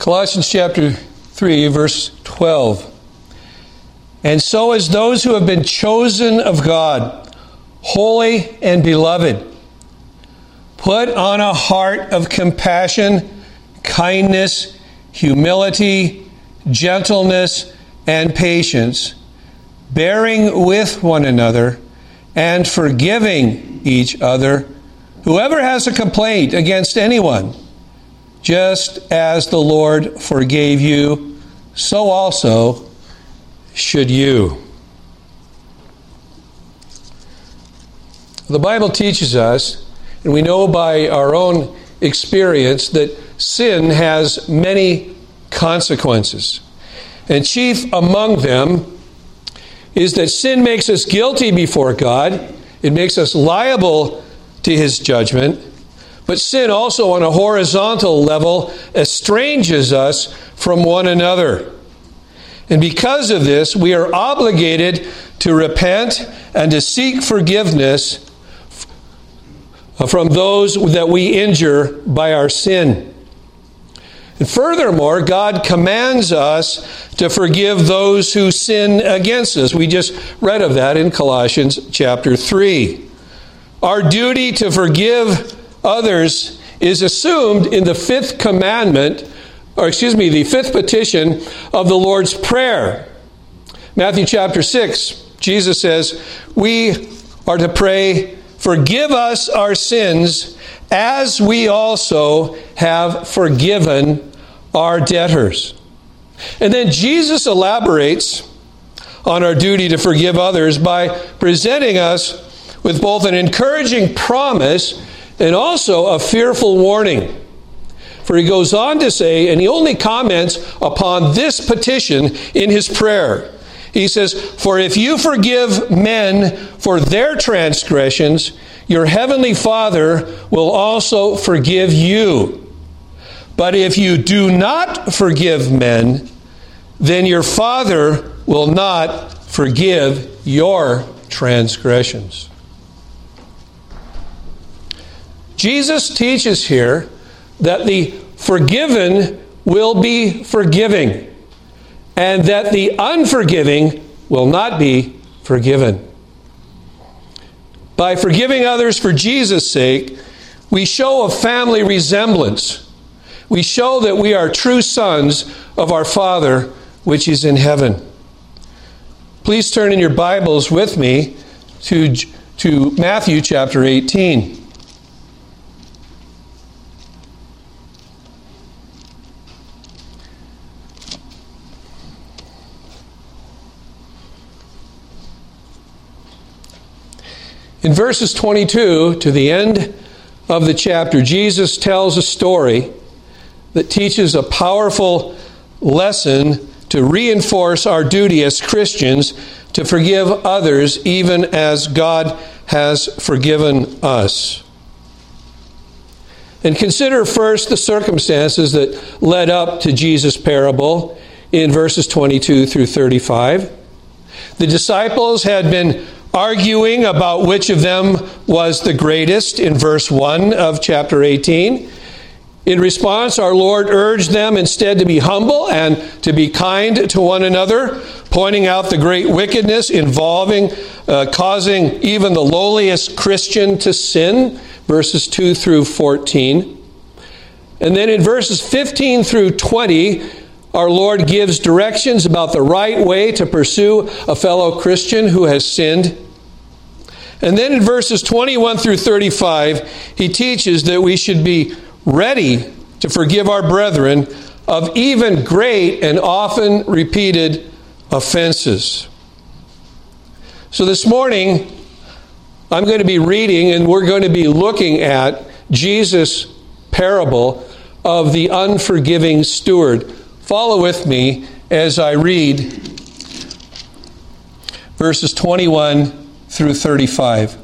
Colossians chapter 3, verse 12. And so as those who have been chosen of God, holy and beloved, put on a heart of compassion, kindness, humility, gentleness, and patience, bearing with one another and forgiving each other. Whoever has a complaint against anyone, just as the Lord forgave you, so also should you. The Bible teaches us, and we know by our own experience, that sin has many consequences. And chief among them is that sin makes us guilty before God. It makes us liable to His judgment. But sin also on a horizontal level estranges us from one another. And because of this, we are obligated to repent and to seek forgiveness from those that we injure by our sin. And furthermore, God commands us to forgive those who sin against us. We just read of that in Colossians chapter 3. Our duty to forgive others is assumed in the fifth commandment, the fifth petition of the Lord's Prayer. Matthew chapter 6, Jesus says, we are to pray, forgive us our sins as we also have forgiven our debtors. And then Jesus elaborates on our duty to forgive others by presenting us with both an encouraging promise and also a fearful warning. For he goes on to say, and he only comments upon this petition in his prayer. He says, for if you forgive men for their transgressions, your heavenly Father will also forgive you. But if you do not forgive men, then your Father will not forgive your transgressions. Jesus teaches here that the forgiven will be forgiving, and that the unforgiving will not be forgiven. By forgiving others for Jesus' sake, we show a family resemblance. We show that we are true sons of our Father which is in heaven. Please turn in your Bibles with me to Matthew chapter 18. In verses 22 to the end of the chapter, Jesus tells a story that teaches a powerful lesson to reinforce our duty as Christians to forgive others even as God has forgiven us. And consider first the circumstances that led up to Jesus' parable in verses 22 through 35. The disciples had been arguing about which of them was the greatest in verse 1 of chapter 18. In response, our Lord urged them instead to be humble and to be kind to one another, pointing out the great wickedness involving causing even the lowliest Christian to sin, verses 2 through 14. And then in verses 15 through 20, our Lord gives directions about the right way to pursue a fellow Christian who has sinned. And then in verses 21 through 35, he teaches that we should be ready to forgive our brethren of even great and often repeated offenses. So this morning, I'm going to be reading and we're going to be looking at Jesus' parable of the unforgiving steward. Follow with me as I read verses 21 through 35.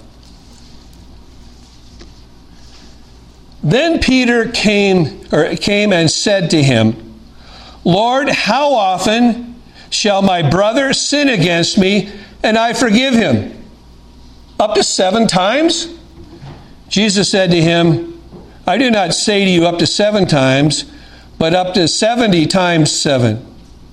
Then Peter came and said to him, Lord, how often shall my brother sin against me and I forgive him? Up to 7 times? Jesus said to him, I do not say to you up to 7 times, but up to 70 times 7.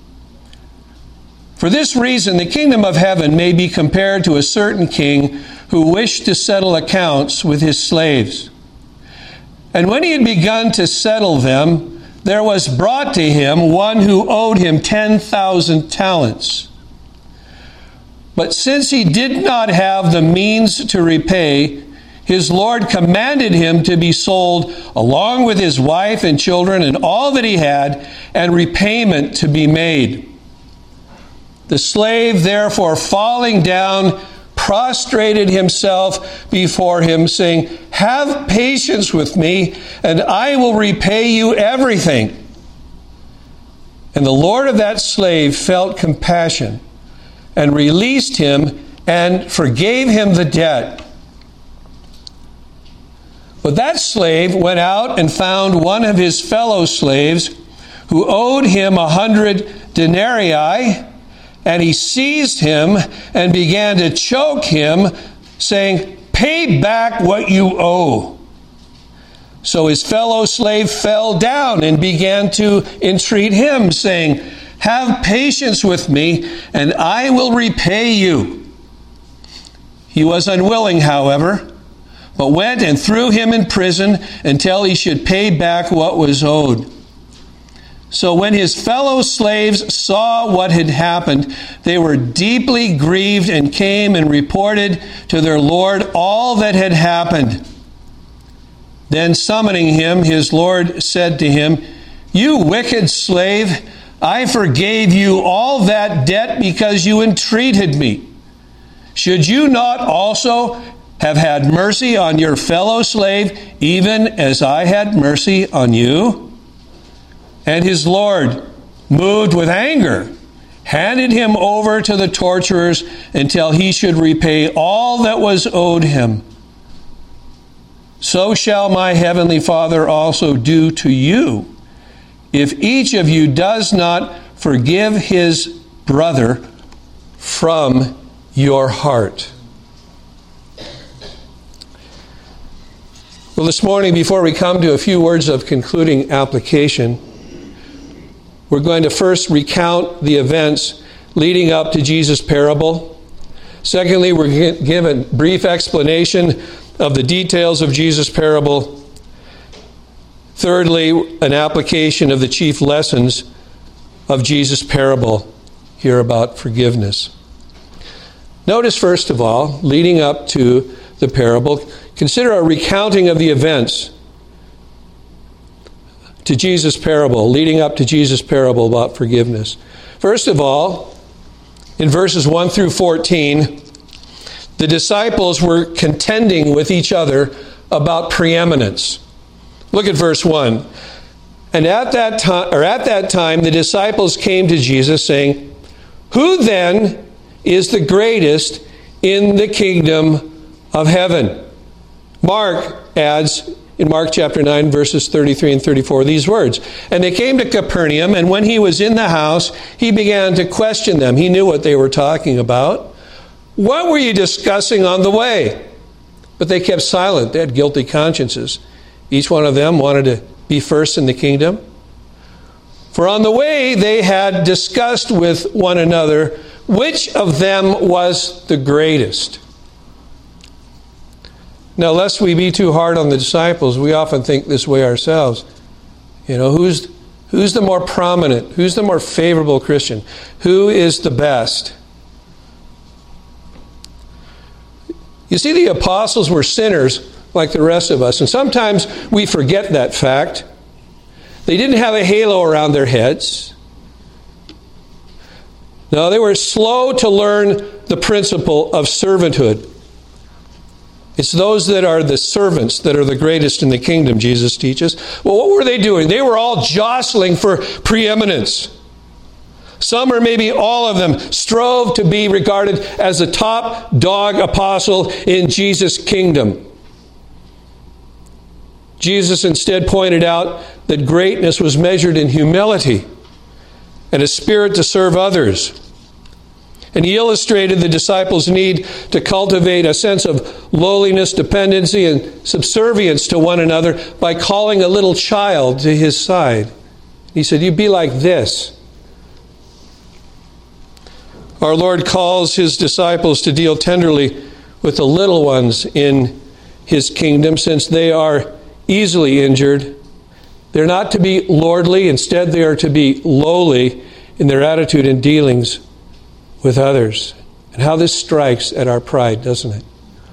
For this reason, the kingdom of heaven may be compared to a certain king who wished to settle accounts with his slaves. And when he had begun to settle them, there was brought to him one who owed him 10,000 talents. But since he did not have the means to repay, his Lord commanded him to be sold along with his wife and children and all that he had, and repayment to be made. The slave, therefore, falling down, prostrated himself before him, saying, "Have patience with me, and I will repay you everything." And the Lord of that slave felt compassion, and released him, and forgave him the debt. But that slave went out and found one of his fellow slaves, who owed him 100 denarii, and he seized him and began to choke him, saying, "Pay back what you owe." So his fellow slave fell down and began to entreat him, saying, "Have patience with me, and I will repay you." He was unwilling, however, but went and threw him in prison until he should pay back what was owed. So when his fellow slaves saw what had happened, they were deeply grieved and came and reported to their Lord all that had happened. Then summoning him, his Lord said to him, "You wicked slave, I forgave you all that debt because you entreated me. Should you not also have had mercy on your fellow slave, even as I had mercy on you?" And his Lord, moved with anger, handed him over to the torturers until he should repay all that was owed him. So shall my heavenly Father also do to you, if each of you does not forgive his brother from your heart. Well, this morning, before we come to a few words of concluding application, we're going to first recount the events leading up to Jesus' parable. Secondly, we're going to give a brief explanation of the details of Jesus' parable. Thirdly, an application of the chief lessons of Jesus' parable here about forgiveness. Notice, first of all, leading up to the parable, consider a recounting of the events to Jesus' parable, leading up to Jesus' parable about forgiveness. First of all, in verses 1 through 14, the disciples were contending with each other about preeminence. Look at verse 1. And at that time, the disciples came to Jesus, saying, "Who then is the greatest in the kingdom of heaven?" Mark adds, in Mark chapter 9, verses 33 and 34, these words. And they came to Capernaum, and when he was in the house, he began to question them. He knew what they were talking about. "What were you discussing on the way?" But they kept silent. They had guilty consciences. Each one of them wanted to be first in the kingdom. For on the way they had discussed with one another which of them was the greatest. Now, lest we be too hard on the disciples, we often think this way ourselves. You know, who's the more prominent? Who's the more favorable Christian? Who is the best? You see, the apostles were sinners like the rest of us, and sometimes we forget that fact. They didn't have a halo around their heads. No, they were slow to learn the principle of servanthood. It's those that are the servants that are the greatest in the kingdom, Jesus teaches. Well, what were they doing? They were all jostling for preeminence. Some, or maybe all of them, strove to be regarded as the top dog apostle in Jesus' kingdom. Jesus instead pointed out that greatness was measured in humility and a spirit to serve others. And he illustrated the disciples' need to cultivate a sense of lowliness, dependency, and subservience to one another by calling a little child to his side. He said, you be like this. Our Lord calls his disciples to deal tenderly with the little ones in his kingdom, since they are easily injured. They're not to be lordly. Instead, they are to be lowly in their attitude and dealings with others. And how this strikes at our pride, doesn't it?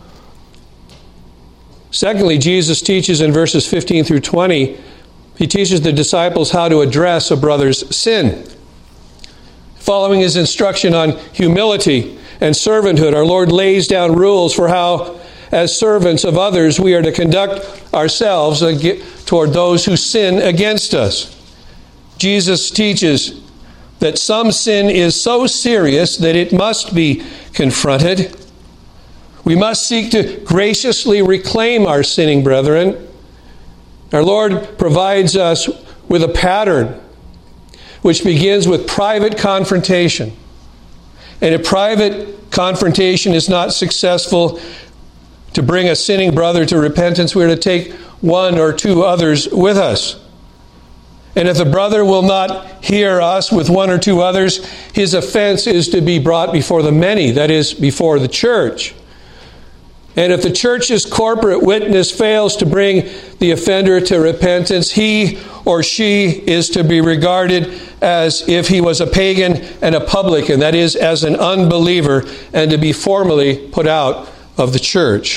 Secondly, Jesus teaches in verses 15 through 20, he teaches the disciples how to address a brother's sin. Following his instruction on humility and servanthood, our Lord lays down rules for how, as servants of others, we are to conduct ourselves toward those who sin against us. Jesus teaches that some sin is so serious that it must be confronted. We must seek to graciously reclaim our sinning brethren. Our Lord provides us with a pattern which begins with private confrontation. And if private confrontation is not successful to bring a sinning brother to repentance, we are to take one or two others with us. And if the brother will not hear us with one or two others, his offense is to be brought before the many, that is, before the church. And if the church's corporate witness fails to bring the offender to repentance, he or she is to be regarded as if he was a pagan and a publican, that is, as an unbeliever, and to be formally put out of the church.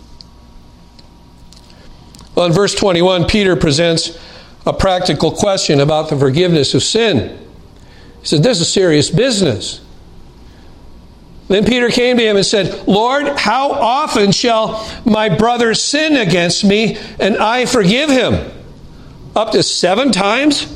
Well, in verse 21, Peter presents a practical question about the forgiveness of sin. He says, this is serious business. Then Peter came to him and said, Lord, how often shall my brother sin against me and I forgive him? Up to 7 times?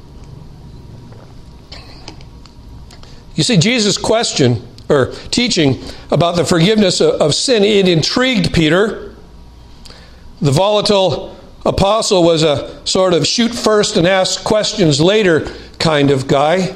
You see, Jesus' question, or teaching about the forgiveness of sin, it intrigued Peter. The volatile apostle was a sort of shoot first and ask questions later kind of guy.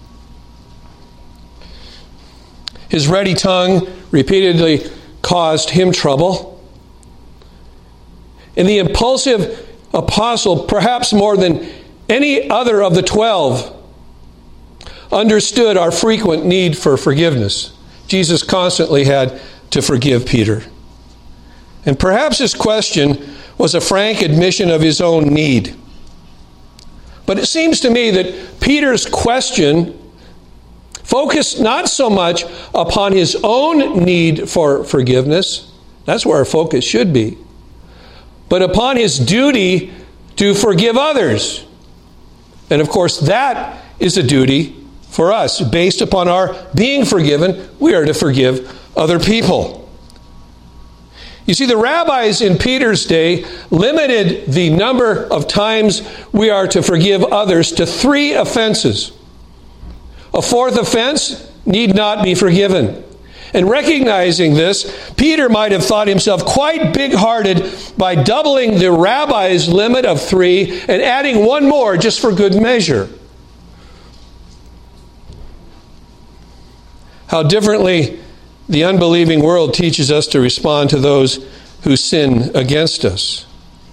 His ready tongue repeatedly caused him trouble. And the impulsive apostle, perhaps more than any other of the 12, understood our frequent need for forgiveness. Jesus constantly had to forgive Peter. And perhaps his question was a frank admission of his own need. But it seems to me that Peter's question focused not so much upon his own need for forgiveness, that's where our focus should be, but upon his duty to forgive others. And of course, that is a duty for us. Based upon our being forgiven, we are to forgive other people. You see, the rabbis in Peter's day limited the number of times we are to forgive others to 3 offenses. A 4th offense need not be forgiven. And recognizing this, Peter might have thought himself quite big-hearted by doubling the rabbi's limit of 3 and adding 1 more just for good measure. How differently the unbelieving world teaches us to respond to those who sin against us.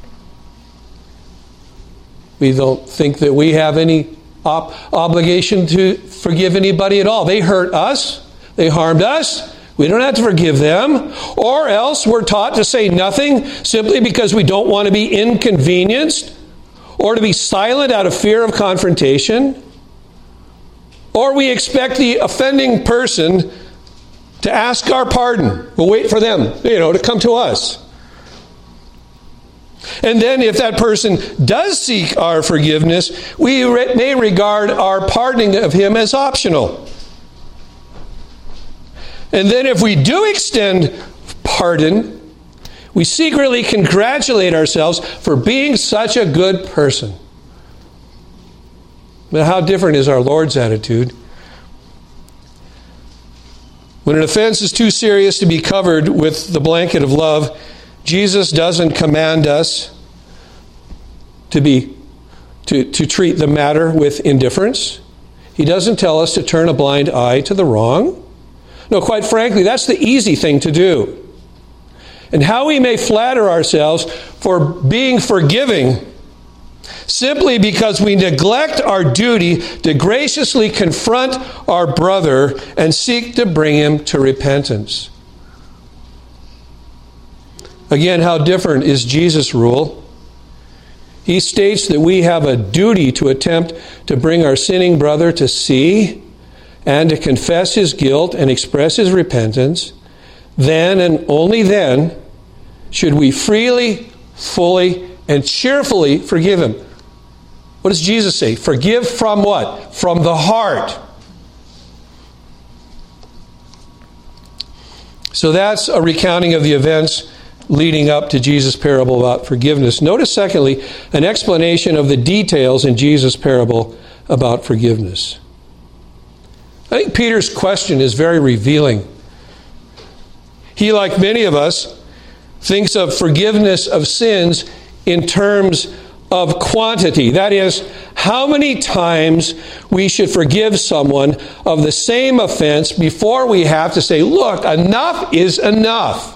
We don't think that we have any obligation to forgive anybody at all. They hurt us. They harmed us. We don't have to forgive them. Or else we're taught to say nothing simply because we don't want to be inconvenienced, or to be silent out of fear of confrontation. Or we expect the offending person to ask our pardon. We'll wait for them, to come to us. And then if that person does seek our forgiveness, we may regard our pardoning of him as optional. And then if we do extend pardon, we secretly congratulate ourselves for being such a good person. But how different is our Lord's attitude? When an offense is too serious to be covered with the blanket of love, Jesus doesn't command us to treat the matter with indifference. He doesn't tell us to turn a blind eye to the wrong. No, quite frankly, that's the easy thing to do. And how we may flatter ourselves for being forgiving simply because we neglect our duty to graciously confront our brother and seek to bring him to repentance. Again, how different is Jesus' rule? He states that we have a duty to attempt to bring our sinning brother to see and to confess his guilt and express his repentance. Then and only then should we freely, fully, and cheerfully forgive him. What does Jesus say? Forgive from what? From the heart. So that's a recounting of the events leading up to Jesus' parable about forgiveness. Notice, secondly, an explanation of the details in Jesus' parable about forgiveness. I think Peter's question is very revealing. He, like many of us, thinks of forgiveness of sins in terms of quantity. That is, how many times we should forgive someone of the same offense before we have to say, look, enough is enough.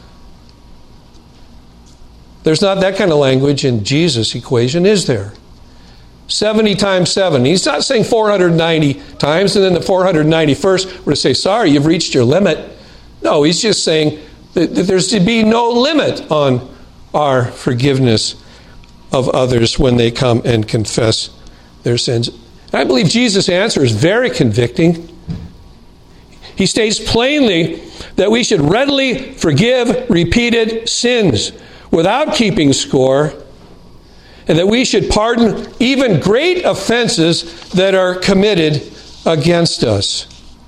There's not that kind of language in Jesus' equation, is there? 70 times 7. He's not saying 490 times, and then the 491st we're to say, sorry, you've reached your limit. No, he's just saying that there's to be no limit on our forgiveness of others when they come and confess their sins. And I believe Jesus' answer is very convicting. He states plainly that we should readily forgive repeated sins without keeping score, and that we should pardon even great offenses that are committed against us.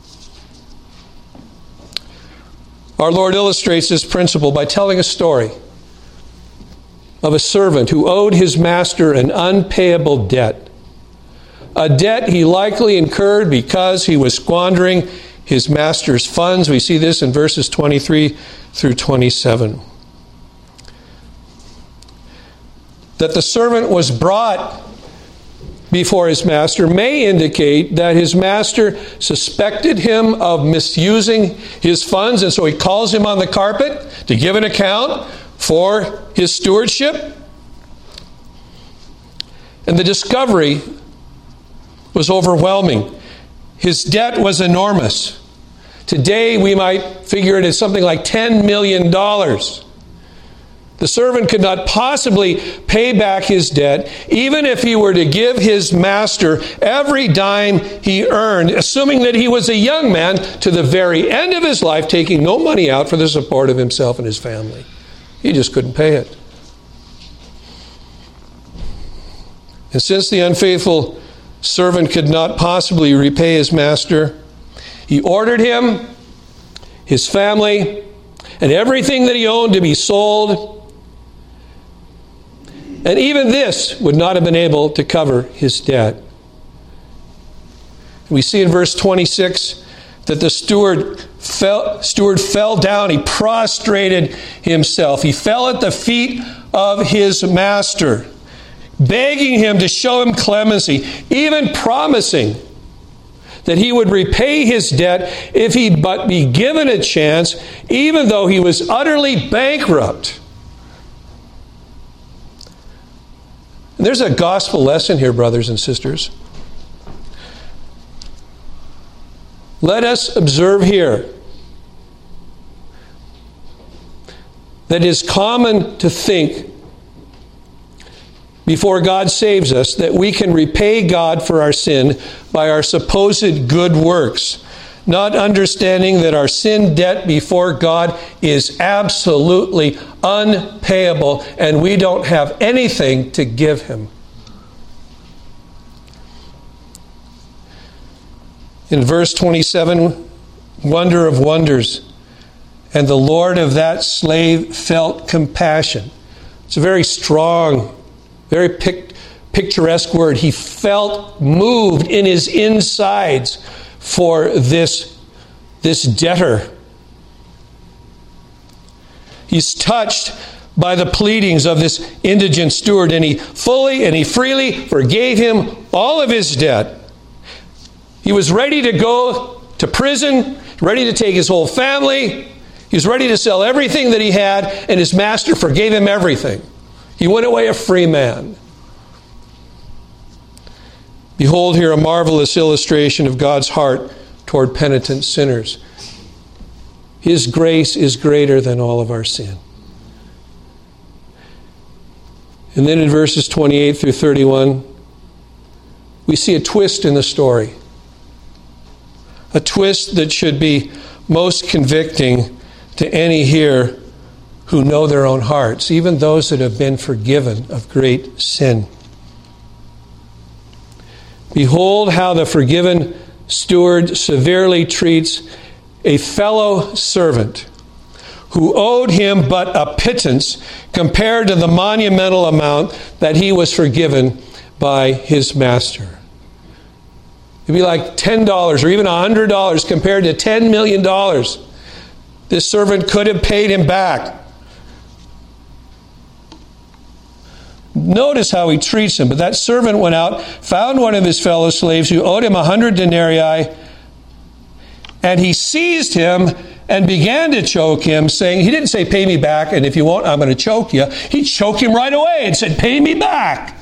Our Lord illustrates this principle by telling a story of a servant who owed his master an unpayable debt. A debt he likely incurred because he was squandering his master's funds. We see this in verses 23 through 27. That the servant was brought before his master may indicate that his master suspected him of misusing his funds, and so he calls him on the carpet to give an account for his stewardship. And the discovery was overwhelming. His debt was enormous. Today we might figure it as something like $10 million. The servant could not possibly pay back his debt, even if he were to give his master every dime he earned, assuming that he was a young man to the very end of his life, taking no money out for the support of himself and his family. He just couldn't pay it. And since the unfaithful servant could not possibly repay his master, he ordered him, his family, and everything that he owned to be sold. And even this would not have been able to cover his debt. We see in verse 26 that the steward fell down. He prostrated himself. He fell at the feet of his master, begging him to show him clemency, even promising that he would repay his debt if he but be given a chance, even though he was utterly bankrupt. And there's a gospel lesson here, brothers and sisters. Let us observe here that it is common to think before God saves us that we can repay God for our sin by our supposed good works, not understanding that our sin debt before God is absolutely unpayable and we don't have anything to give him. In verse 27, wonder of wonders, and the Lord of that slave felt compassion. It's a very strong, very picturesque word. He felt moved in his insides for this debtor. He's touched by the pleadings of this indigent steward, and he freely forgave him all of his debt. He was ready to go to prison, ready to take his whole family. He was ready to sell everything that he had, and his master forgave him everything. He went away a free man. Behold here a marvelous illustration of God's heart toward penitent sinners. His grace is greater than all of our sin. And then in verses 28 through 31, we see a twist in the story. A twist that should be most convicting to any here who know their own hearts, even those that have been forgiven of great sin. Behold how the forgiven steward severely treats a fellow servant who owed him but a pittance compared to the monumental amount that he was forgiven by his master. It'd be like $10 or even $100 compared to $10 million. This servant could have paid him back. Notice how he treats him. But that servant went out, found one of his fellow slaves who owed him 100 denarii, and he seized him and began to choke him, saying, he didn't say, pay me back, and if you won't, I'm going to choke you. He choked him right away and said, pay me back.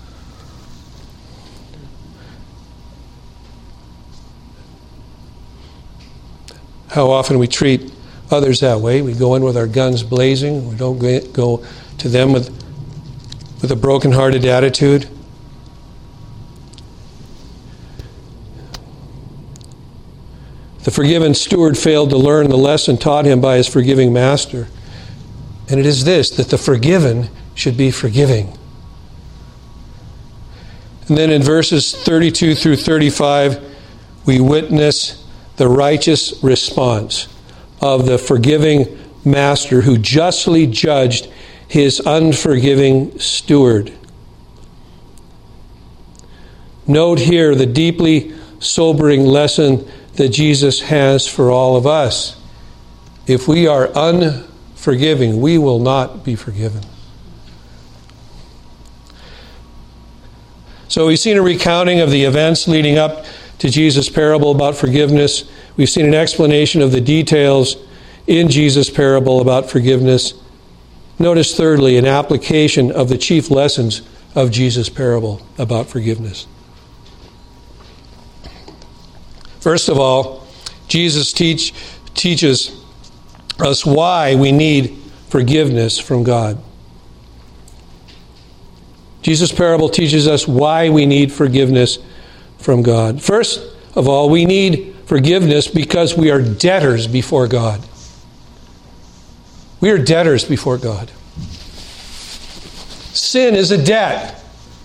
How often we treat others that way. We go in with our guns blazing. We don't go to them with a broken-hearted attitude. The forgiven steward failed to learn the lesson taught him by his forgiving master. And it is this, that the forgiven should be forgiving. And then in verses 32 through 35, we witness the righteous response of the forgiving master who justly judged his unforgiving steward. Note here the deeply sobering lesson that Jesus has for all of us. If we are unforgiving, we will not be forgiven. So we've seen a recounting of the events leading up to Jesus' parable about forgiveness. We've seen an explanation of the details in Jesus' parable about forgiveness. Notice thirdly, an application of the chief lessons of Jesus' parable about forgiveness. First of all, Jesus teaches us why we need forgiveness from God. Jesus' parable teaches us why we need forgiveness from God. First of all, we need forgiveness because we are debtors before God. We are debtors before God. Sin is a debt.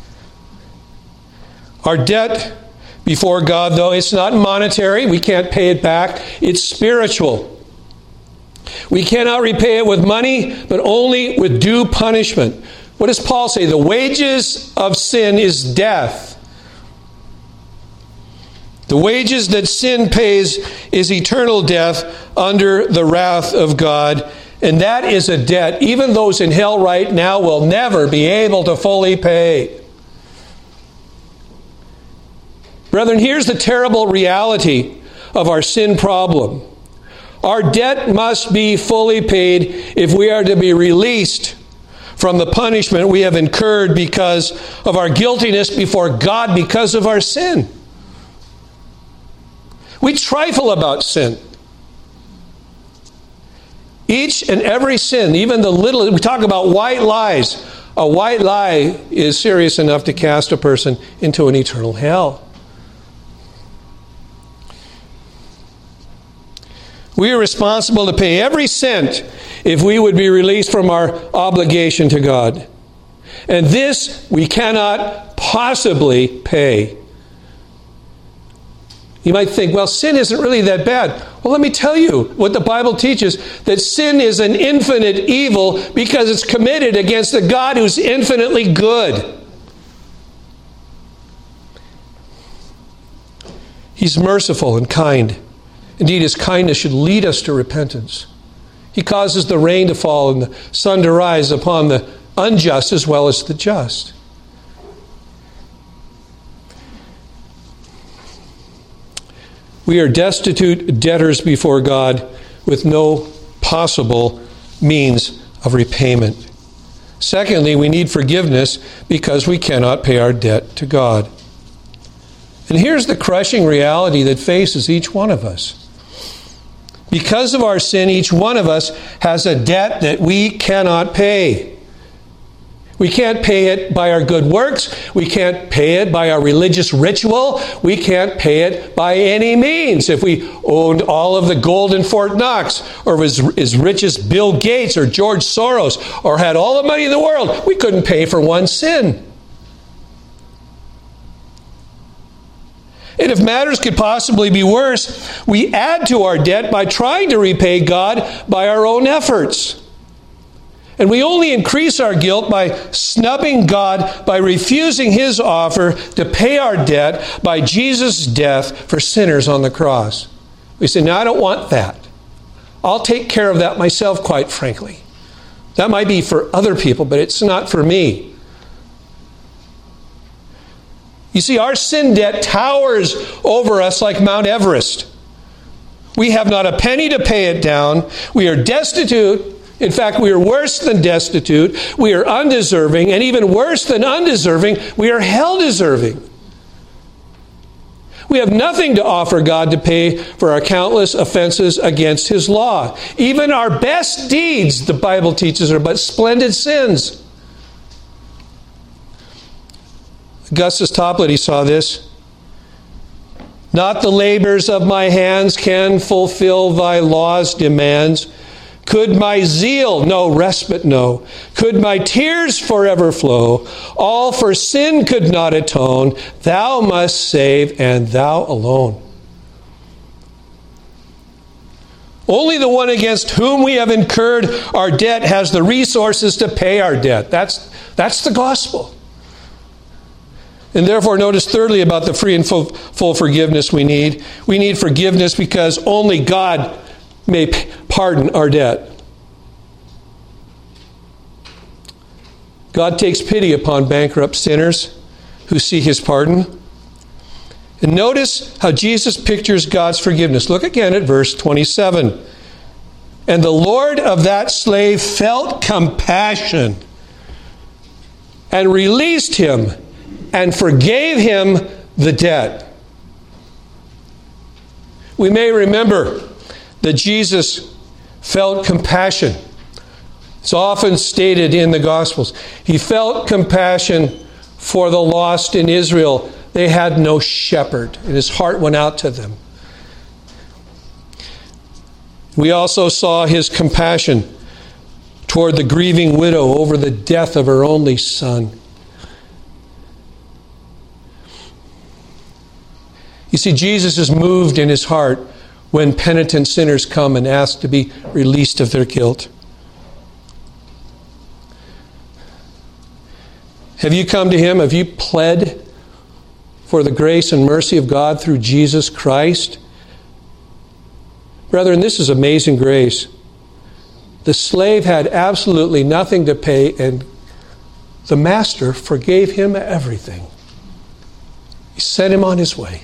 Our debt before God, though, it's not monetary. We can't pay it back. It's spiritual. We cannot repay it with money, but only with due punishment. What does Paul say? The wages of sin is death. The wages that sin pays is eternal death under the wrath of God. And that is a debt even those in hell right now will never be able to fully pay. Brethren, here's the terrible reality of our sin problem. Our debt must be fully paid if we are to be released from the punishment we have incurred because of our guiltiness before God because of our sin. We trifle about sin. Each and every sin, even the little, we talk about white lies. A white lie is serious enough to cast a person into an eternal hell. We are responsible to pay every cent if we would be released from our obligation to God. And this we cannot possibly pay. You might think, well, sin isn't really that bad. Well, let me tell you what the Bible teaches, that sin is an infinite evil because it's committed against a God who's infinitely good. He's merciful and kind. Indeed, His kindness should lead us to repentance. He causes the rain to fall and the sun to rise upon the unjust as well as the just. We are destitute debtors before God with no possible means of repayment. Secondly, we need forgiveness because we cannot pay our debt to God. And here's the crushing reality that faces each one of us. Because of our sin, each one of us has a debt that we cannot pay. We can't pay it by our good works. We can't pay it by our religious ritual. We can't pay it by any means. If we owned all of the gold in Fort Knox, or was as rich as Bill Gates or George Soros, or had all the money in the world, we couldn't pay for one sin. And if matters could possibly be worse, we add to our debt by trying to repay God by our own efforts. And we only increase our guilt by snubbing God, by refusing His offer to pay our debt by Jesus' death for sinners on the cross. We say, no, I don't want that. I'll take care of that myself, quite frankly. That might be for other people, but it's not for me. You see, our sin debt towers over us like Mount Everest. We have not a penny to pay it down. We are destitute. In fact, we are worse than destitute. We are undeserving. And even worse than undeserving, we are hell-deserving. We have nothing to offer God to pay for our countless offenses against His law. Even our best deeds, the Bible teaches, are but splendid sins. Augustus Toplady saw this. Not the labors of my hands can fulfill thy law's demands. Could my zeal no respite know? Could my tears forever flow? All for sin could not atone. Thou must save, and thou alone. Only the one against whom we have incurred our debt has the resources to pay our debt. That's the gospel. And therefore, notice thirdly about the free and full forgiveness we need. We need forgiveness because only God may pardon our debt. God takes pity upon bankrupt sinners who seek His pardon. And notice how Jesus pictures God's forgiveness. Look again at verse 27. And the Lord of that slave felt compassion and released him and forgave him the debt. We may remember that Jesus felt compassion. It's often stated in the Gospels. He felt compassion for the lost in Israel. They had no shepherd, and His heart went out to them. We also saw His compassion toward the grieving widow over the death of her only son. You see, Jesus is moved in His heart when penitent sinners come and ask to be released of their guilt. Have you come to Him? Have you pled for the grace and mercy of God through Jesus Christ? Brethren, this is amazing grace. The slave had absolutely nothing to pay, and the master forgave him everything. He sent him on his way.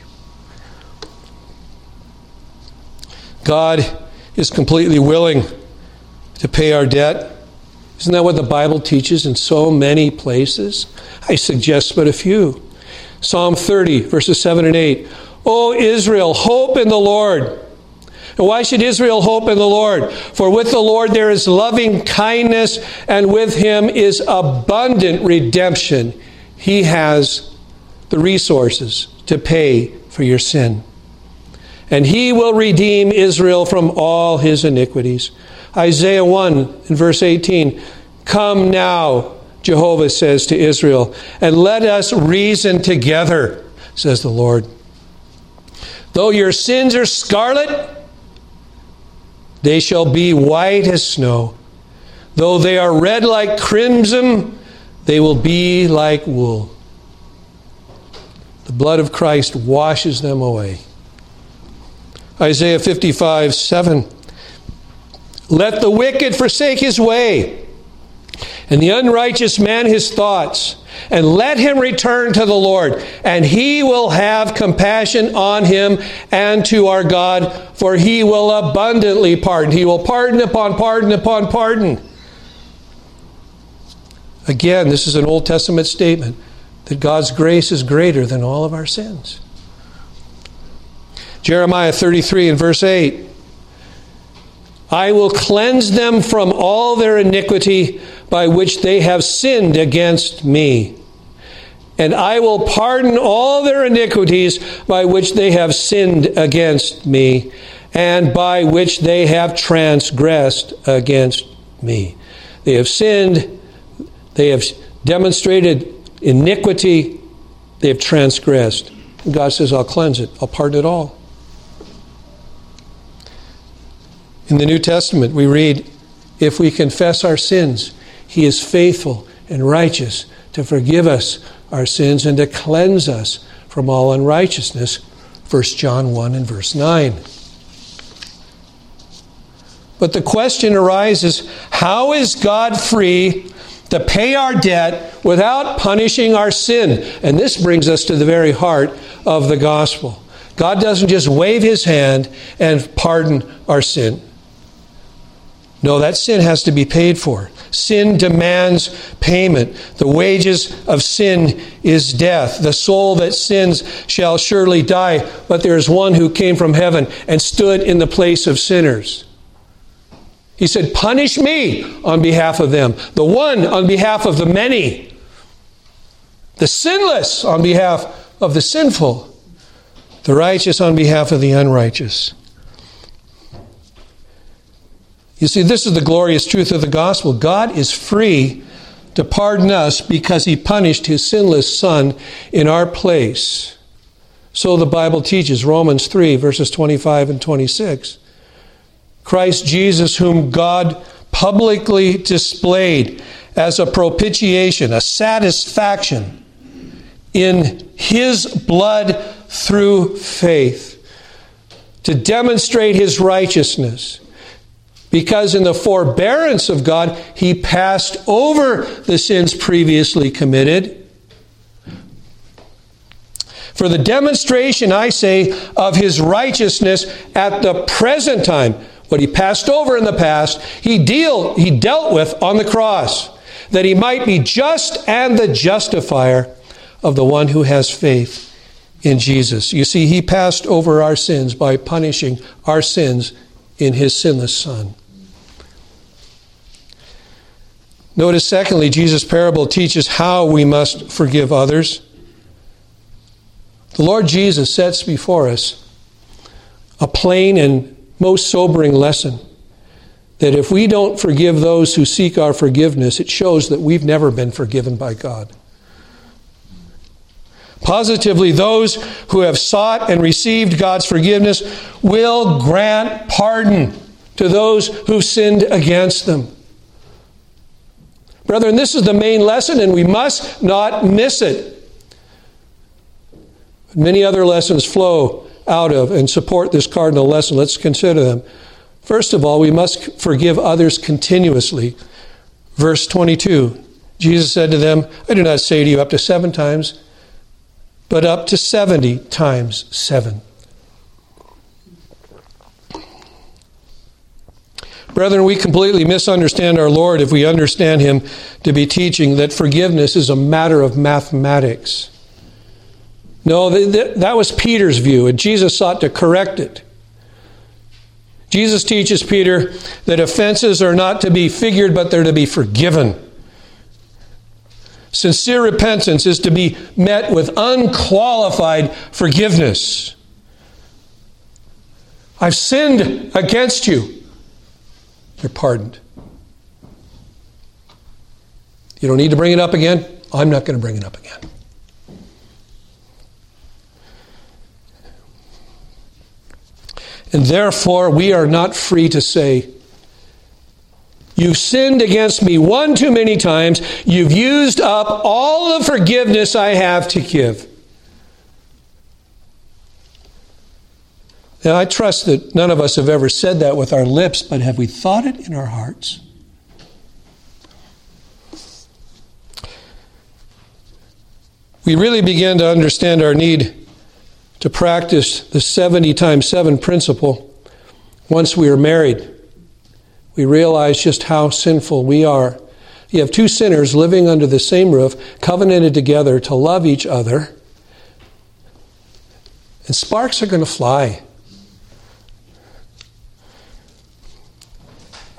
God is completely willing to pay our debt. Isn't that what the Bible teaches in so many places? I suggest but a few. Psalm 30, verses 7 and 8. O Israel, hope in the Lord. And why should Israel hope in the Lord? For with the Lord there is loving kindness, and with Him is abundant redemption. He has the resources to pay for your sin. And He will redeem Israel from all his iniquities. Isaiah 1 in verse 18. Come now, Jehovah says to Israel, and let us reason together, says the Lord. Though your sins are scarlet, they shall be white as snow. Though they are red like crimson, they will be like wool. The blood of Christ washes them away. Isaiah 55, 7. Let the wicked forsake his way, and the unrighteous man his thoughts, and let him return to the Lord, and He will have compassion on him and to our God, for He will abundantly pardon. He will pardon upon pardon upon pardon. Again, this is an Old Testament statement that God's grace is greater than all of our sins. Jeremiah 33 and verse 8. I will cleanse them from all their iniquity by which they have sinned against me. And I will pardon all their iniquities by which they have sinned against me, and by which they have transgressed against me. They have sinned, they have demonstrated iniquity, they have transgressed. And God says, I'll cleanse it, I'll pardon it all. In the New Testament, we read, if we confess our sins, He is faithful and righteous to forgive us our sins and to cleanse us from all unrighteousness. 1 John 1 and verse 9. But the question arises, how is God free to pay our debt without punishing our sin? And this brings us to the very heart of the gospel. God doesn't just wave His hand and pardon our sin. No, that sin has to be paid for. Sin demands payment. The wages of sin is death. The soul that sins shall surely die. But there is one who came from heaven and stood in the place of sinners. He said, punish me on behalf of them. The one on behalf of the many. The sinless on behalf of the sinful. The righteous on behalf of the unrighteous. You see, this is the glorious truth of the gospel. God is free to pardon us because He punished His sinless Son in our place. So the Bible teaches, Romans 3, verses 25 and 26. Christ Jesus, whom God publicly displayed as a propitiation, a satisfaction in His blood through faith, to demonstrate His righteousness. Because in the forbearance of God, He passed over the sins previously committed. For the demonstration, I say, of His righteousness at the present time, what He passed over in the past, He dealt with on the cross, that He might be just and the justifier of the one who has faith in Jesus. You see, He passed over our sins by punishing our sins in His sinless Son. Notice, secondly, Jesus' parable teaches how we must forgive others. The Lord Jesus sets before us a plain and most sobering lesson that if we don't forgive those who seek our forgiveness, it shows that we've never been forgiven by God. Positively, those who have sought and received God's forgiveness will grant pardon to those who sinned against them. Brethren, this is the main lesson, and we must not miss it. Many other lessons flow out of and support this cardinal lesson. Let's consider them. First of all, we must forgive others continuously. Verse 22, Jesus said to them, I do not say to you up to 7 times, but up to 70 times 7. Brethren, we completely misunderstand our Lord if we understand Him to be teaching that forgiveness is a matter of mathematics. No, that was Peter's view, and Jesus sought to correct it. Jesus teaches Peter that offenses are not to be figured, but they're to be forgiven. Sincere repentance is to be met with unqualified forgiveness. I've sinned against you. You're pardoned. You don't need to bring it up again. I'm not going to bring it up again. And therefore, we are not free to say, you've sinned against me one too many times. You've used up all the forgiveness I have to give. Now, I trust that none of us have ever said that with our lips, but have we thought it in our hearts? We really begin to understand our need to practice the 70 times 7 principle once we are married. We realize just how sinful we are. You have 2 sinners living under the same roof, covenanted together to love each other, and sparks are going to fly.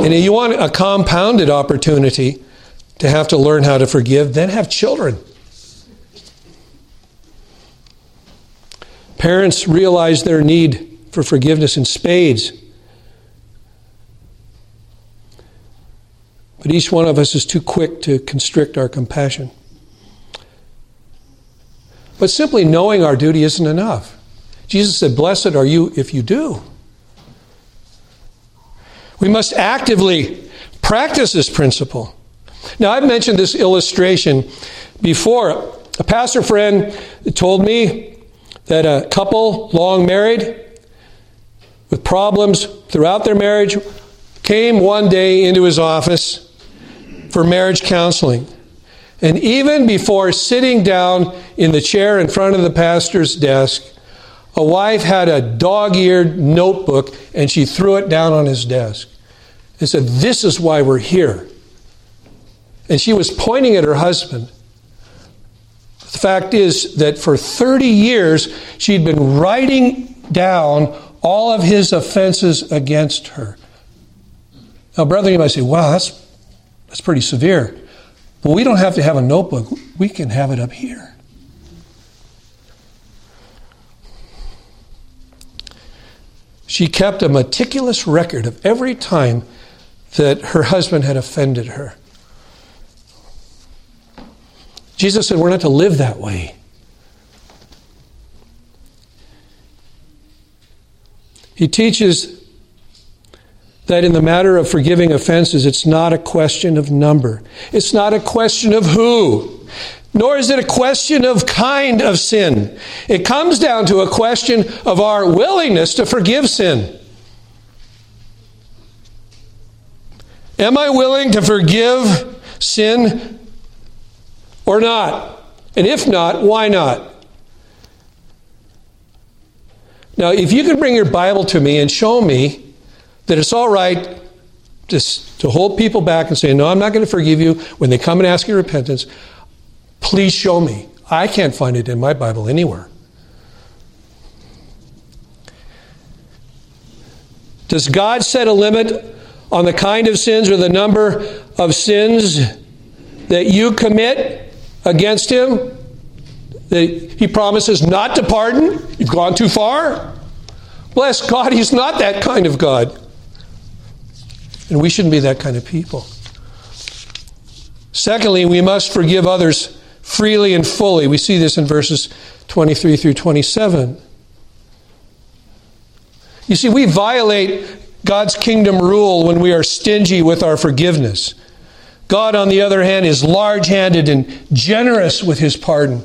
And if you want a compounded opportunity to have to learn how to forgive, then have children. Parents realize their need for forgiveness in spades. But each one of us is too quick to constrict our compassion. But simply knowing our duty isn't enough. Jesus said, "Blessed are you if you do." We must actively practice this principle. Now, I've mentioned this illustration before. A pastor friend told me that a couple, long married, with problems throughout their marriage, came one day into his office for marriage counseling. And even before sitting down in the chair in front of the pastor's desk, a wife had a dog-eared notebook and she threw it down on his desk and said, "This is why we're here." And she was pointing at her husband. The fact is that for 30 years, she'd been writing down all of his offenses against her. Now, brother, you might say, "Wow, that's pretty severe." But we don't have to have a notebook. We can have it up here. She kept a meticulous record of every time that her husband had offended her. Jesus said we're not to live that way. He teaches that in the matter of forgiving offenses, it's not a question of number. It's not a question of who. Nor is it a question of kind of sin. It comes down to a question of our willingness to forgive sin. Am I willing to forgive sin or not? And if not, why not? Now, if you could bring your Bible to me and show me that it's all right just to hold people back and say, "No, I'm not going to forgive you," when they come and ask you repentance, please show me. I can't find it in my Bible anywhere. Does God set a limit on the kind of sins or the number of sins that you commit against Him? That He promises not to pardon? You've gone too far? Bless God, He's not that kind of God. And we shouldn't be that kind of people. Secondly, we must forgive others freely and fully. We see this in verses 23 through 27. You see, we violate God's kingdom rule when we are stingy with our forgiveness. God, on the other hand, is large-handed and generous with His pardon.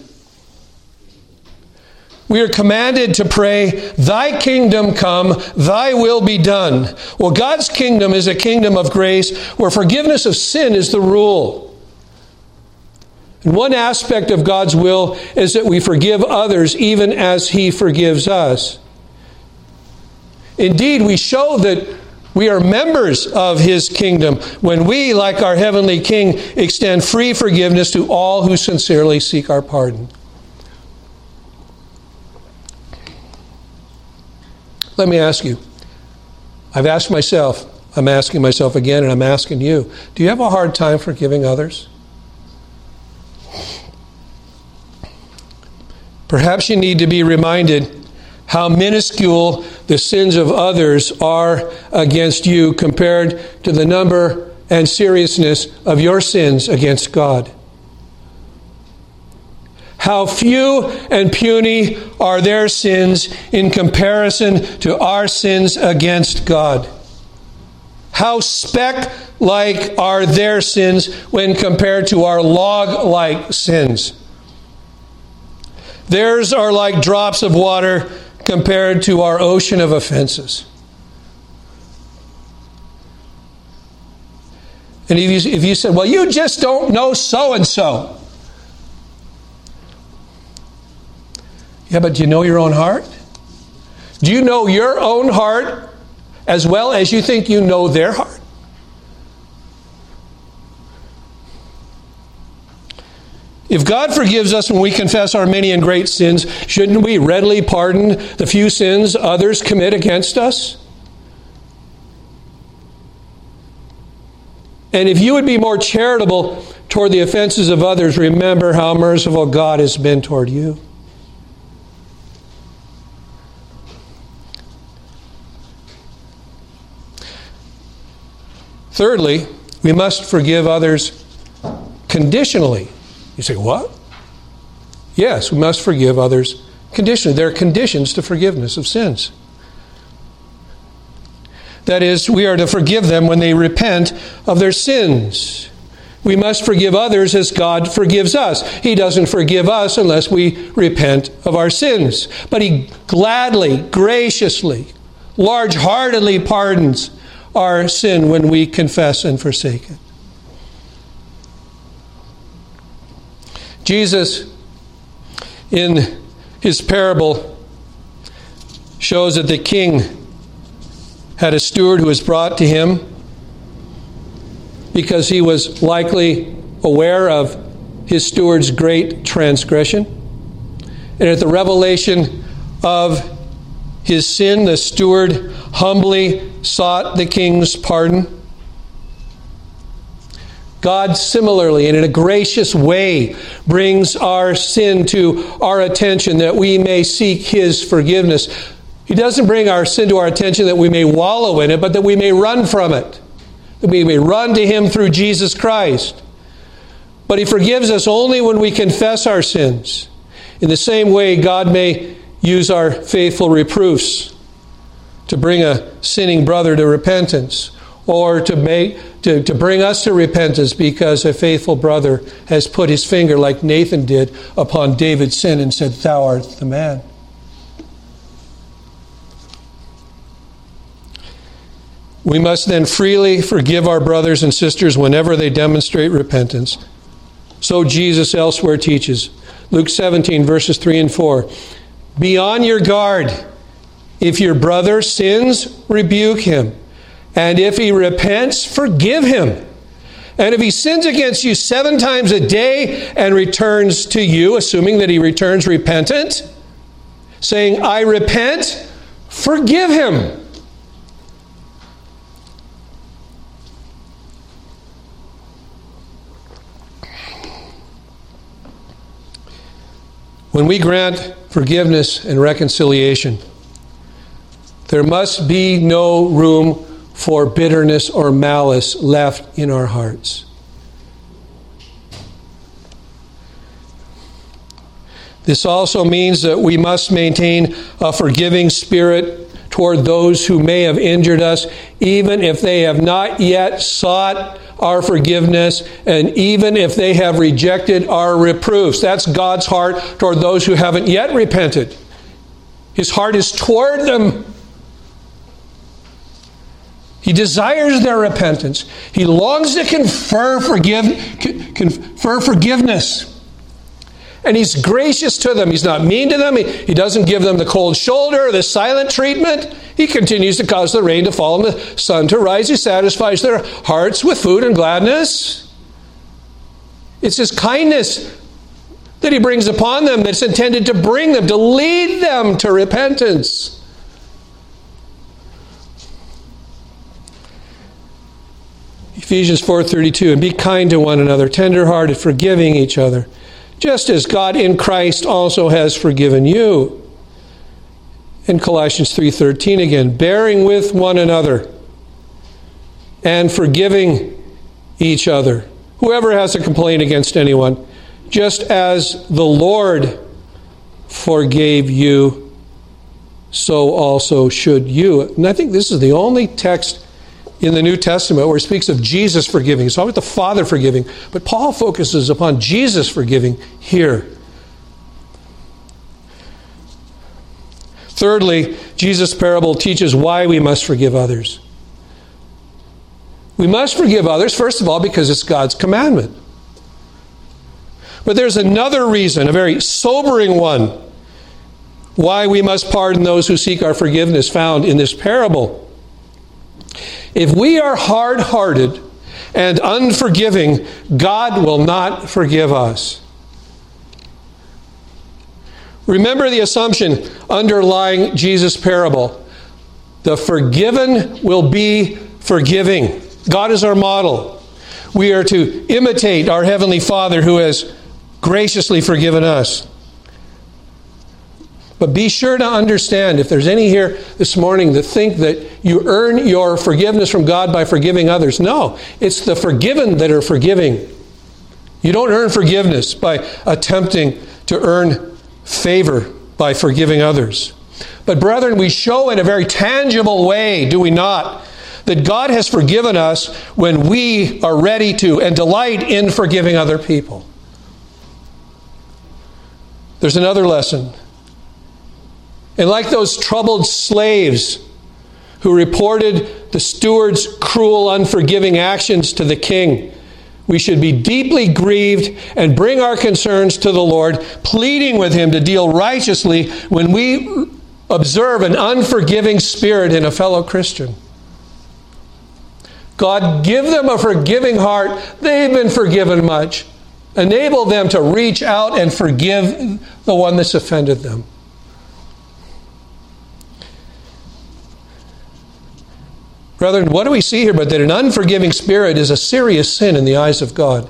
We are commanded to pray, "Thy kingdom come, Thy will be done." Well, God's kingdom is a kingdom of grace where forgiveness of sin is the rule. And one aspect of God's will is that we forgive others even as He forgives us. Indeed, we show that we are members of His kingdom when we, like our heavenly King, extend free forgiveness to all who sincerely seek our pardon. Let me ask you. I've asked myself, I'm asking myself again, and I'm asking you, do you have a hard time forgiving others? Perhaps you need to be reminded how minuscule the sins of others are against you compared to the number and seriousness of your sins against God. How few and puny are their sins in comparison to our sins against God. How speck-like are their sins when compared to our log-like sins. Theirs are like drops of water compared to our ocean of offenses. And if you said, "Well, you just don't know so-and-so." Yeah, but do you know your own heart? Do you know your own heart as well as you think you know their heart? If God forgives us when we confess our many and great sins, shouldn't we readily pardon the few sins others commit against us? And if you would be more charitable toward the offenses of others, remember how merciful God has been toward you. Thirdly, we must forgive others conditionally. You say, what? Yes, we must forgive others conditionally. There are conditions to forgiveness of sins. That is, we are to forgive them when they repent of their sins. We must forgive others as God forgives us. He doesn't forgive us unless we repent of our sins. But He gladly, graciously, large-heartedly pardons our sin when we confess and forsake it. Jesus, in His parable, shows that the king had a steward who was brought to him because he was likely aware of his steward's great transgression. And at the revelation of his sin, the steward humbly sought the king's pardon. God similarly, and in a gracious way, brings our sin to our attention that we may seek His forgiveness. He doesn't bring our sin to our attention that we may wallow in it, but that we may run from it. That we may run to Him through Jesus Christ. But He forgives us only when we confess our sins. In the same way, God may use our faithful reproofs to bring a sinning brother to repentance, or to bring us to repentance because a faithful brother has put his finger, like Nathan did, upon David's sin and said, "Thou art the man." We must then freely forgive our brothers and sisters whenever they demonstrate repentance. So Jesus elsewhere teaches. Luke 17, verses 3 and 4. Be on your guard. If your brother sins, rebuke him. And if he repents, forgive him. And if he sins against you 7 times a day and returns to you, assuming that he returns repentant, saying, I repent, forgive him. When we grant forgiveness and reconciliation, there must be no room for bitterness or malice left in our hearts. This also means that we must maintain a forgiving spirit toward those who may have injured us, even if they have not yet sought our forgiveness, and even if they have rejected our reproofs. That's God's heart toward those who haven't yet repented. His heart is toward them. He desires their repentance. He longs to confer forgiveness. And He's gracious to them. He's not mean to them. He doesn't give them the cold shoulder or the silent treatment. He continues to cause the rain to fall and the sun to rise. He satisfies their hearts with food and gladness. It's His kindness that He brings upon them that's intended to bring them, to lead them to repentance. Ephesians 4:32, and be kind to one another, tender-hearted, forgiving each other, just as God in Christ also has forgiven you. In Colossians 3:13 again, bearing with one another and forgiving each other. Whoever has a complaint against anyone, just as the Lord forgave you, so also should you. And I think this is the only text in the New Testament where it speaks of Jesus forgiving. It's not about the Father forgiving, but Paul focuses upon Jesus forgiving here. Thirdly, Jesus' parable teaches why we must forgive others. We must forgive others, first of all, because it's God's commandment. But there's another reason, a very sobering one, why we must pardon those who seek our forgiveness, found in this parable. If we are hard-hearted and unforgiving, God will not forgive us. Remember the assumption underlying Jesus' parable. The forgiven will be forgiving. God is our model. we are to imitate our Heavenly Father who has graciously forgiven us. But be sure to understand, if there's any here this morning that think that you earn your forgiveness from God by forgiving others. No, it's the forgiven that are forgiving. You don't earn forgiveness by attempting to earn favor by forgiving others. But brethren, we show in a very tangible way, do we not, that God has forgiven us when we are ready to and delight in forgiving other people. There's another lesson. And like those troubled slaves who reported the steward's cruel, unforgiving actions to the king, we should be deeply grieved and bring our concerns to the Lord, pleading with Him to deal righteously when we observe an unforgiving spirit in a fellow Christian. God, give them a forgiving heart. They've been forgiven much. Enable them to reach out and forgive the one that's offended them. Brethren, what do we see here but that an unforgiving spirit is a serious sin in the eyes of God?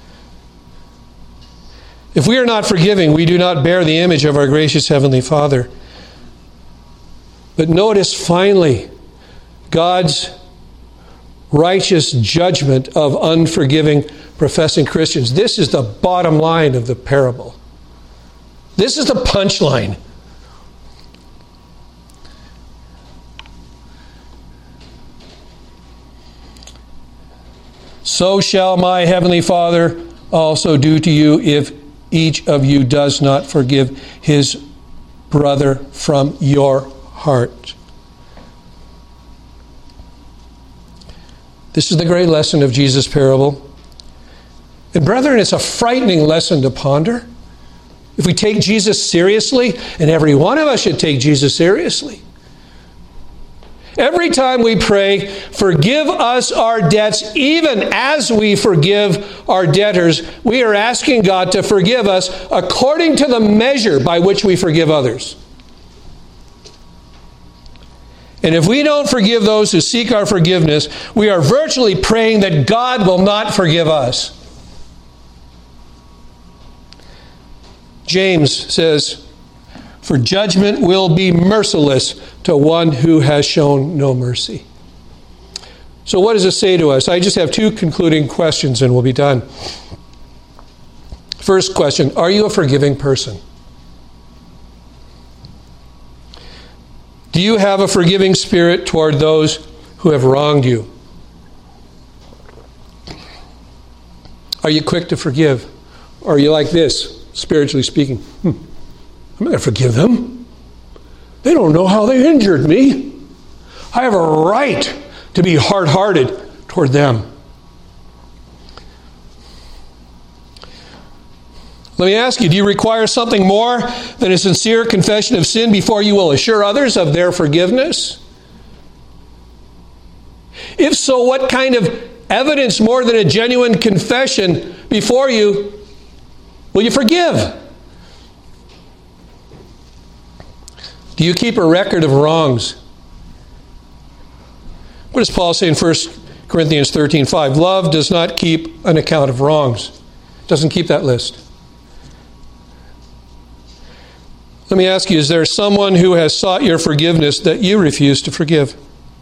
If we are not forgiving, we do not bear the image of our gracious Heavenly Father. But notice finally God's righteous judgment of unforgiving professing Christians. This is the bottom line of the parable. This is the punchline. So shall my Heavenly Father also do to you if each of you does not forgive his brother from your heart. This is the great lesson of Jesus' parable. And brethren, it's a frightening lesson to ponder. If we take Jesus seriously, and every one of us should take Jesus seriously. Every time we pray, forgive us our debts, even as we forgive our debtors, we are asking God to forgive us according to the measure by which we forgive others. And if we don't forgive those who seek our forgiveness, we are virtually praying that God will not forgive us. James says, "For judgment will be merciless to one who has shown no mercy." So what does it say to us? I just have two concluding questions and we'll be done. First question, are you a forgiving person? Do you have a forgiving spirit toward those who have wronged you? Are you quick to forgive? Or are you like this, spiritually speaking? I'm not going to forgive them. They don't know how they injured me. I have a right to be hard-hearted toward them. Let me ask you, do you require something more than a sincere confession of sin before you will assure others of their forgiveness? If so, what kind of evidence more than a genuine confession before you will you forgive? Do you keep a record of wrongs? What does Paul say in 1 Corinthians 13:5? Love does not keep an account of wrongs. It doesn't keep that list. Let me ask you, is there someone who has sought your forgiveness that you refuse to forgive?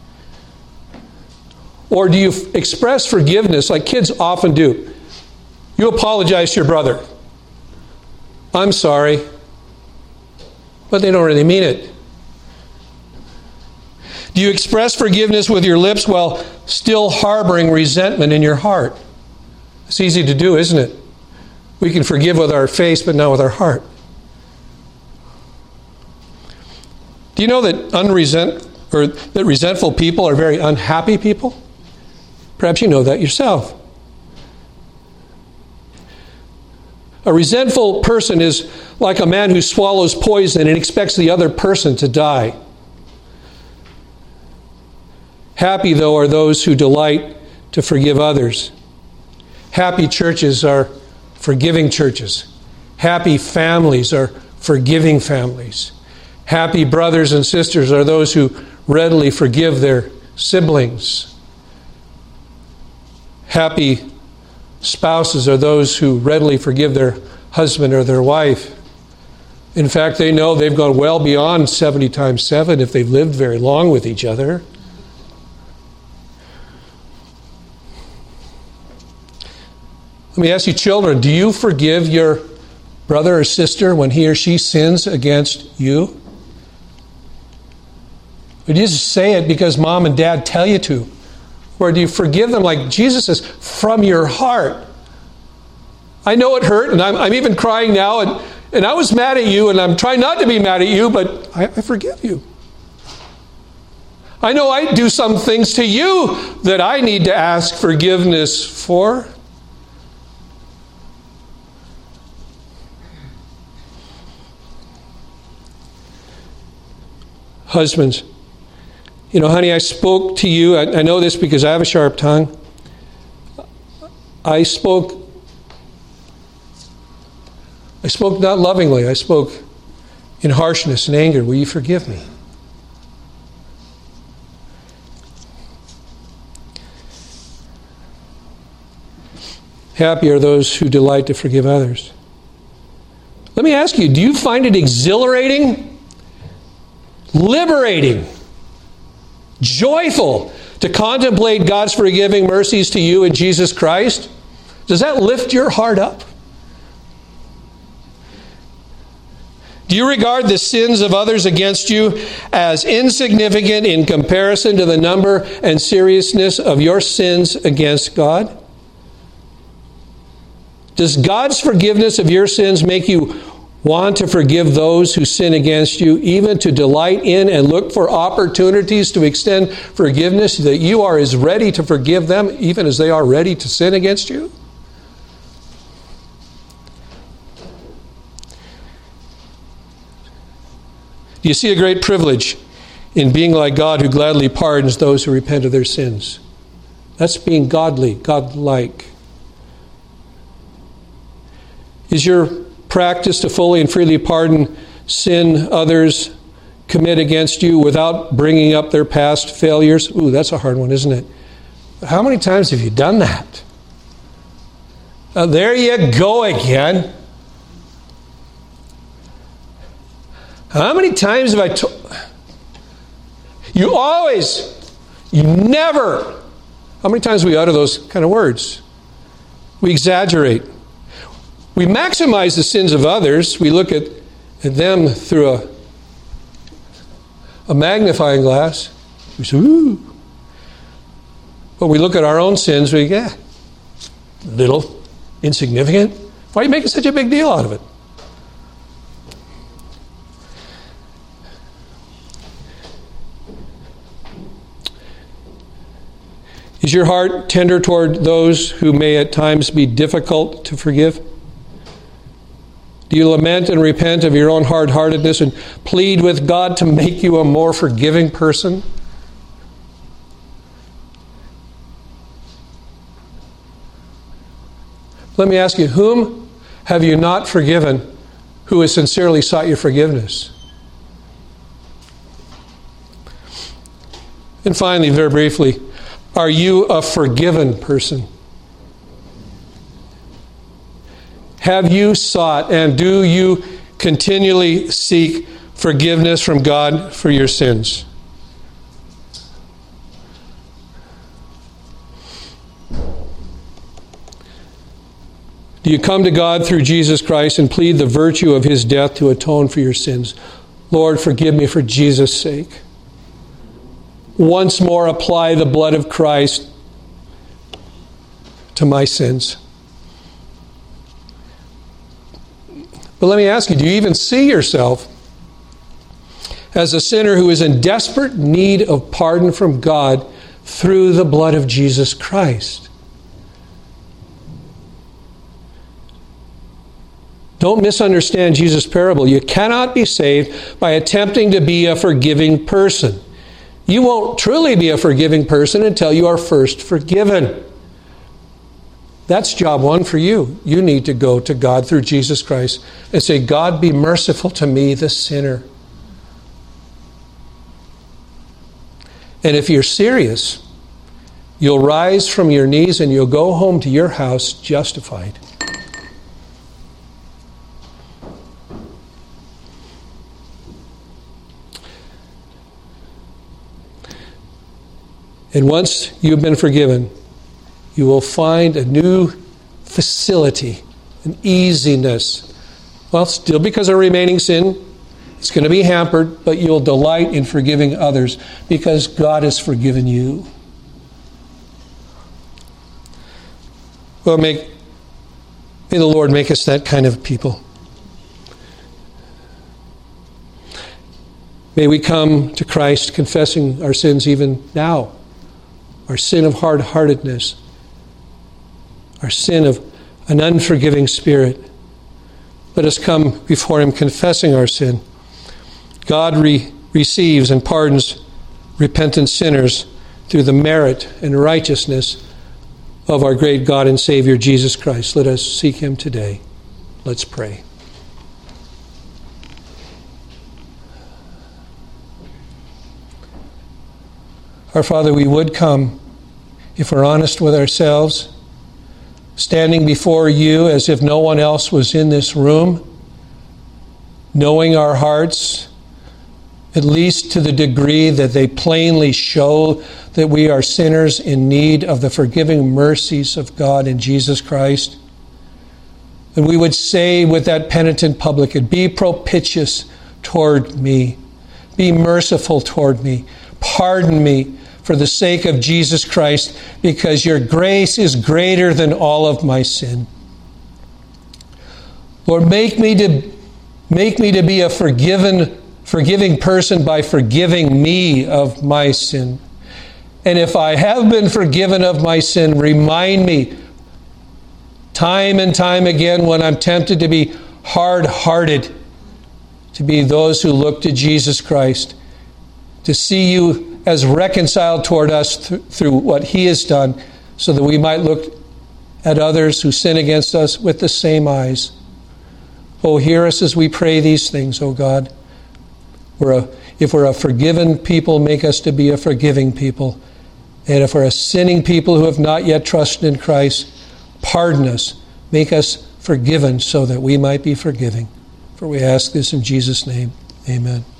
Or do you express forgiveness like kids often do? You apologize to your brother. I'm sorry. But they don't really mean it. Do you express forgiveness with your lips while still harboring resentment in your heart? It's easy to do, isn't it? We can forgive with our face, but not with our heart. Do you know that that resentful people are very unhappy people? Perhaps you know that yourself. A resentful person is like a man who swallows poison and expects the other person to die. Happy, though, are those who delight to forgive others. Happy churches are forgiving churches. Happy families are forgiving families. Happy brothers and sisters are those who readily forgive their siblings. Happy spouses are those who readily forgive their husband or their wife. In fact, they know they've gone well beyond 70 times 7 if they've lived very long with each other. Let me ask you, children, do you forgive your brother or sister when he or she sins against you? Or do you just say it because mom and dad tell you to? Or do you forgive them like Jesus says, from your heart? I know it hurt, and I'm even crying now, and I was mad at you, and I'm trying not to be mad at you, but I forgive you. I know I do some things to you that I need to ask forgiveness for. Husbands, you know, honey, I spoke to you. I know this because I have a sharp tongue. I spoke not lovingly. I spoke in harshness and anger. Will you forgive me? Happy are those who delight to forgive others. Let me ask you, do you find it exhilarating, liberating, joyful to contemplate God's forgiving mercies to you in Jesus Christ? Does that lift your heart up? Do you regard the sins of others against you as insignificant in comparison to the number and seriousness of your sins against God? Does God's forgiveness of your sins make you want to forgive those who sin against you, even to delight in and look for opportunities to extend forgiveness, that you are as ready to forgive them even as they are ready to sin against you? Do you see a great privilege in being like God, who gladly pardons those who repent of their sins? That's being godly, godlike. Is your practice to fully and freely pardon sin others commit against you without bringing up their past failures? Ooh, that's a hard one, isn't it? How many times have you done that? There you go again. How many times have I told... You never... How many times we utter those kind of words? We exaggerate. We maximize the sins of others. We look at them through a magnifying glass. We say, ooh. But we look at our own sins, we go, little, insignificant. Why are you making such a big deal out of it? Is your heart tender toward those who may at times be difficult to forgive? Do you lament and repent of your own hard-heartedness and plead with God to make you a more forgiving person? Let me ask you, whom have you not forgiven who has sincerely sought your forgiveness? And finally, very briefly, are you a forgiven person? Have you sought and do you continually seek forgiveness from God for your sins? Do you come to God through Jesus Christ and plead the virtue of His death to atone for your sins? Lord, forgive me for Jesus' sake. Once more apply the blood of Christ to my sins. But let me ask you, do you even see yourself as a sinner who is in desperate need of pardon from God through the blood of Jesus Christ? Don't misunderstand Jesus' parable. You cannot be saved by attempting to be a forgiving person. You won't truly be a forgiving person until you are first forgiven. That's job one for you. You need to go to God through Jesus Christ and say, God, be merciful to me, the sinner. And if you're serious You'll rise from your knees and you'll go home to your house justified. And once you've been forgiven, you will find a new facility, an easiness. Well, still because of remaining sin, it's going to be hampered, but you'll delight in forgiving others because God has forgiven you. Well, may the Lord make us that kind of people. May we come to Christ confessing our sins even now. Our sin of hard-heartedness. Our sin of an unforgiving spirit. Let us come before Him confessing our sin. God receives and pardons repentant sinners through the merit and righteousness of our great God and Savior, Jesus Christ. Let us seek Him today. Let's pray. Our Father, we would come, if we're honest with ourselves, standing before You as if no one else was in this room, knowing our hearts, at least to the degree that they plainly show that we are sinners in need of the forgiving mercies of God in Jesus Christ. And we would say with that penitent publican, be propitious toward me. Be merciful toward me. Pardon me for the sake of Jesus Christ, because Your grace is greater than all of my sin. Lord, make me to be a forgiving person by forgiving me of my sin. And if I have been forgiven of my sin, remind me time and time again when I'm tempted to be hard-hearted, to be those who look to Jesus Christ, to see You as reconciled toward us through what He has done, so that we might look at others who sin against us with the same eyes. Oh, hear us as we pray these things, oh God. If we're a forgiven people, make us to be a forgiving people. And if we're a sinning people who have not yet trusted in Christ, pardon us. Make us forgiven so that we might be forgiving. For we ask this in Jesus' name. Amen.